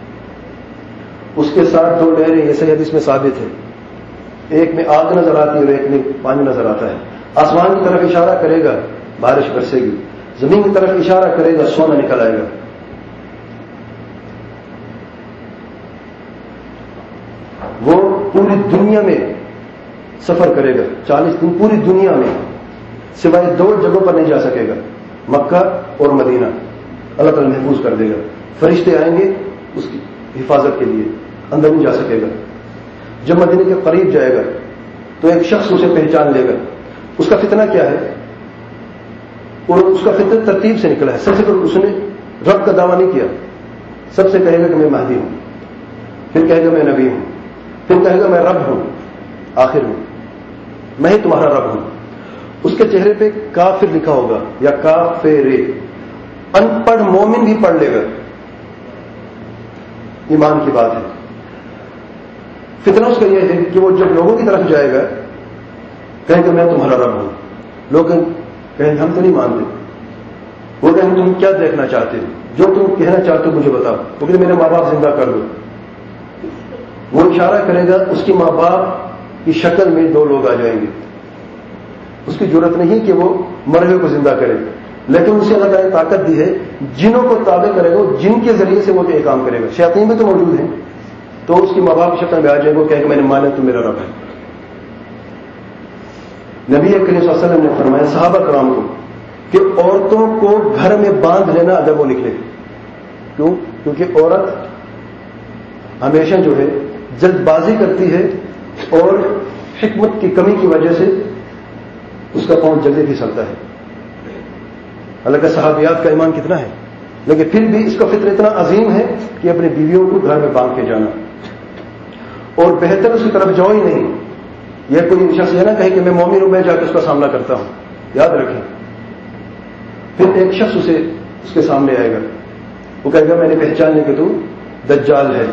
اس کے ساتھ دو لہریں, یہ صحیح حدیث میں ثابت ہے, ایک میں آگ نظر آتی ہے اور ایک میں پانی نظر آتا ہے. آسمان کی طرف اشارہ کرے گا بارش برسے گی, زمین کی طرف اشارہ کرے گا سونا نکل آئے گا. وہ پوری دنیا میں سفر کرے گا, چالیس دن پوری دنیا میں, سوائے دو جگہوں پر نہیں جا سکے گا, مکہ اور مدینہ. اللہ تعالیٰ محفوظ کر دے گا, فرشتے آئیں گے اس کی حفاظت کے لیے, اندر نہیں جا سکے گا. جب مدینے کے قریب جائے گا تو ایک شخص اسے پہچان لے گا. اس کا فتنہ کیا ہے, اور اس کا فتنہ ترتیب سے نکلا ہے. سب سے پہلے اس نے رب کا دعویٰ نہیں کیا, سب سے کہے گا کہ میں مہدی ہوں, پھر کہے گا میں نبی ہوں, پھر کہے گا میں رب ہوں, آخر میں میں ہی تمہارا رب ہوں. اس کے چہرے پہ کافر لکھا ہوگا یا کافر, ان پڑھ مومن بھی پڑھ لے گا. ایمان کی بات ہے. فتنہ اس کا یہ ہے کہ وہ جب لوگوں کی طرف جائے گا کہیں کہ میں تمہارا رب ہوں, لوگ کہیں ہم تو نہیں مانتے. وہ کہیں تم کیا دیکھنا چاہتے ہو, جو تم کہنا چاہتے ہو مجھے بتاؤ, کیونکہ میرے ماں باپ زندہ کر دو. وہ اشارہ کرے گا, اس کی ماں باپ کی شکل میں دو لوگ آ جائیں گے. اس کی ضرورت نہیں کہ وہ مرے ہوئے کو زندہ کرے, لیکن اسے اللہ تعالیٰ نے طاقت دی ہے, جنوں کو تابع کرے گا, جن کے ذریعے سے وہ یہ کام کرے گا. شیاطین بھی تو موجود ہیں, تو اس کی ماں باپ کی شکل میں آ جائے گا, کہ میں نے مانا تو میرا رب ہے. نبی کریم صلی اللہ علیہ وسلم نے فرمایا صحابہ کرام کو کہ عورتوں کو گھر میں باندھ لینا ادب و نکلے. کیوں؟ کیونکہ عورت ہمیشہ جو ہے جلد بازی کرتی ہے اور حکمت کی کمی کی وجہ سے اس کا پاؤں جلدی پھسلتا ہے. حالانکہ صحابیات کا ایمان کتنا ہے, لیکن پھر بھی اس کا فطر اتنا عظیم ہے کہ اپنی بیویوں کو گھر میں باندھ کے جانا, اور بہتر اس کی طرف جاؤ ہی نہیں. یہ کوئی شخص یہ نہ کہے کہ میں مومن ہوں, میں جا کے اس کا سامنا کرتا ہوں. یاد رکھیں, پھر ایک شخص اسے اس کے سامنے آئے گا, وہ کہے گا میں نے پہچان لیا کہ تو دجال ہے.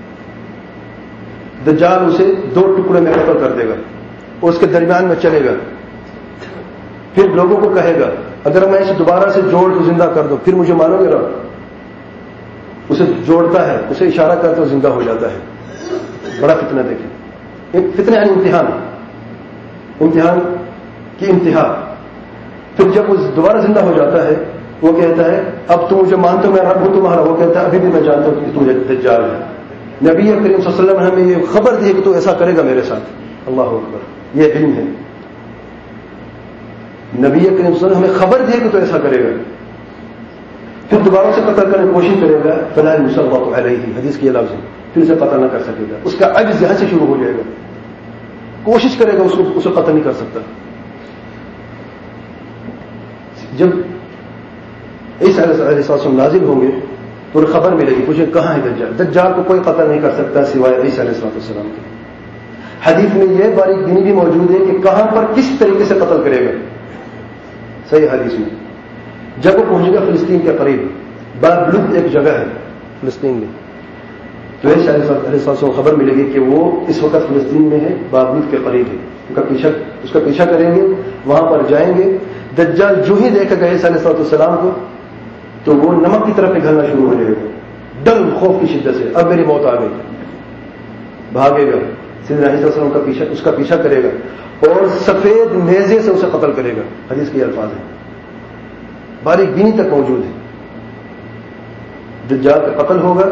دجال اسے دو ٹکڑے میں قتل کر دے گا اور اس کے درمیان میں چلے گا. پھر لوگوں کو کہے گا اگر میں اسے دوبارہ سے جوڑ تو زندہ کر دو, پھر مجھے مانو گے رب. اسے جوڑتا ہے, اسے اشارہ کرتا ہے, زندہ ہو جاتا ہے. بڑا فتنہ دیکھیں, ایک فتنہ یعنی امتحان, امتحان کی انتہا. پھر جب وہ دوبارہ زندہ ہو جاتا ہے وہ کہتا ہے اب تم مجھے مانتے ہو میں رب ہوں تمہارا. وہ کہتا ہے ابھی بھی میں جانتا ہوں کہ تو دجال ہے. نبی کریم صلی اللہ علیہ وسلم نے ہمیں یہ خبر دی ہے کہ تو ایسا کرے گا میرے ساتھ. اللہ اکبر, یہ علم ہے. نبی کریم صلی اللہ علیہ وسلم ہمیں خبر دی ہے کہ تو ایسا کرے گا. پھر دوبارہ سے قتل کرنے کی کوشش کرے گا, فلا یصلى علیہ, حدیث کی لفظ ہے, پھر اسے قتل نہ کر سکے گا. اس کا عجز یہاں سے شروع ہو جائے گا, کوشش کرے گا اس کو اسے قتل نہیں کر سکتا. جب عیسیٰ علیہ السلام نازل ہوں گے تو خبر ملے گی مجھے کہاں ہے دجال. دجال کو کوئی قتل نہیں کر سکتا سوائے عیسیٰ علیہ السلام کے. حدیث میں یہ باریک بینی بھی موجود ہے کہ کہاں پر کس طریقے سے قتل کرے گا. صحیح حدیث میں جب وہ پہنچے گا فلسطین کے قریب, باب لد ایک جگہ ہے فلسطین میں, تو عیسیٰ علیہ السلام کو خبر ملے گی کہ وہ اس وقت فلسطین میں ہے, باب لد کے قریب ہے. ان کا پیچھا اس کا پیچھا کریں گے, وہاں پر جائیں گے. دجال جو ہی دیکھے گا عیسیٰ علیہ السلام کو تو وہ نمک کی طرف نکلنا شروع ہو جائے گا, ڈر خوف کی شدت سے, اب میری موت آ گئی. بھاگے گا, سیدنا عیسیٰ علیہ السلام کا پیچھا اس کا پیچھا کرے گا اور سفید نیزے سے اسے قتل کرے گا. حدیث کے الفاظ ہیں, باریک بینی تک موجود ہے. دجال کا قتل ہوگا,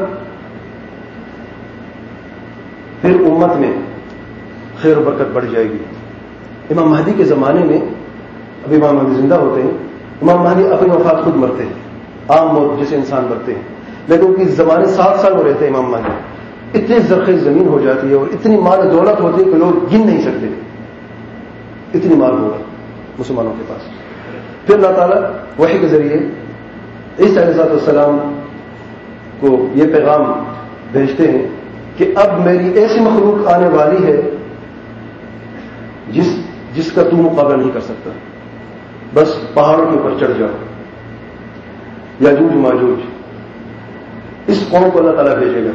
پھر امت میں خیر و برکت بڑھ جائے گی. امام مہدی کے زمانے میں, اب امام مہدی زندہ ہوتے ہیں, امام مہدی اپنی وفات خود مرتے ہیں, عام موت جیسے انسان مرتے ہیں, لیکن ان کے زمانے سات سال وہ رہتے ہیں امام مہدی. اتنی زرخیز زمین ہو جاتی ہے اور اتنی مال دولت ہوتی ہے کہ لوگ گن نہیں سکتے, اتنی مال ہوگا مسلمانوں کے پاس. پھر اللہ تعالیٰ وحی کے ذریعے عیسیٰ علیہ السلام کو یہ پیغام بھیجتے ہیں कि अब मेरी ऐसी मखलूक आने वाली है जिस जिसका तू मुकाबला नहीं कर सकता, बस पहाड़ों के ऊपर चढ़ जाओ। याजूज माजूज, इस कौम को अल्लाह ताला भेजेगा।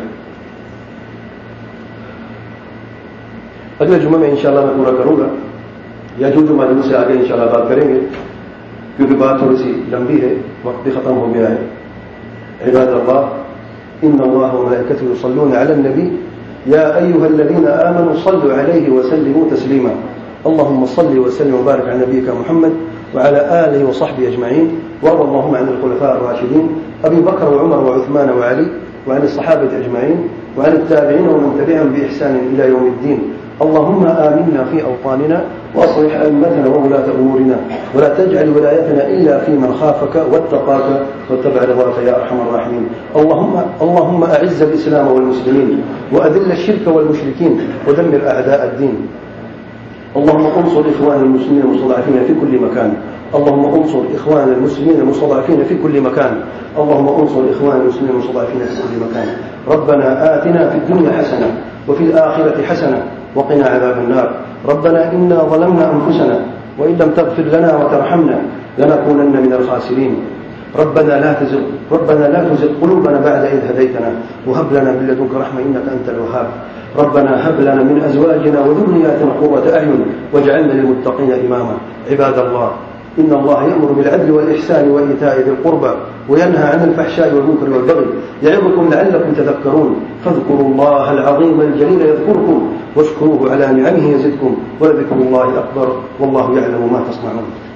अगले जुम्मे में इंशाअल्लाह मैं पूरा करूंगा। याजूज माजूज से आगे इंशाअल्लाह बात करेंगे, क्योंकि बात थोड़ी सी लंबी है, वक्त भी खत्म हो गया है। इबाद अल्लाह, इन्ना अल्लाह व मलाइकतहु युसल्लूना अलन नबी या अय्युहल्लज़ीना आमनू सल्लु अलैहि व सल्लिमू तस्लीमा। अल्लाहुम्मा सल्लि व सल्लिम व बारिक अला नबियिका मुहम्मद व अला आलिहि व सहबिहि अजमईन वारद अल्लाहुम्मा अनिल खुलफाए अर्राशिदीन अबी बकर व उमर व उस्मान व अली व अनिस सहाबति अजमईन व अनित ताबिईन व मन तबिअहुम बिइहसान इला यौमिद्दीन। اللهم آمنا في أوطاننا وأصلح أئمتنا وولاة أمورنا ولا تجعل ولايتنا إلا في من خافك واتقاك واتبع رضاك يا أرحم الراحمين. اللهم اللهم أعز الإسلام والمسلمين وأذل الشرك والمشركين ودمر أعداء الدين. اللهم انصر إخوان المسلمين المستضعفين في كل مكان. اللهم انصر إخوان المسلمين المستضعفين في كل مكان. اللهم انصر إخوان المسلمين المستضعفين في كل مكان. ربنا آتنا في الدنيا حسنة وفي الآخرة حسنة وقنا عذاب النار. ربنا إنا ظلمنا أنفسنا وإن لم تغفر لنا وترحمنا لنكونن من الخاسرين. ربنا لا تزغ ربنا لا تزغ قلوبنا بعد إذ هديتنا وهب لنا من لدنك رحمة إنك أنت الوهاب. ربنا هب لنا من أزواجنا وذرياتنا قرة أعين واجعلنا للمتقين إماما. عباد الله، إن الله يأمر بالعدل والإحسان وإيتاء ذي القربى وينهى عن الفحشاء والمنكر والبغي يعظكم لعلكم تذكرون. فاذكروا الله العظيم الجليل يذكركم واشكروه على نعمه يزدكم ولذكر الله أكبر والله يعلم ما تصنعون.